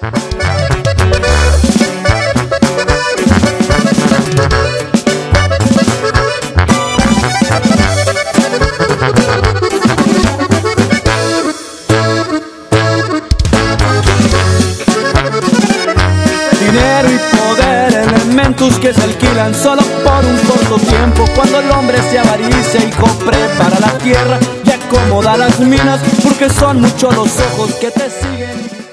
Dinero y poder, elementos que se alquilan solo por un corto tiempo. Cuando el hombre se avaricia, hijo, prepara la tierra y acomoda las minas, porque son muchos los ojos que te siguen.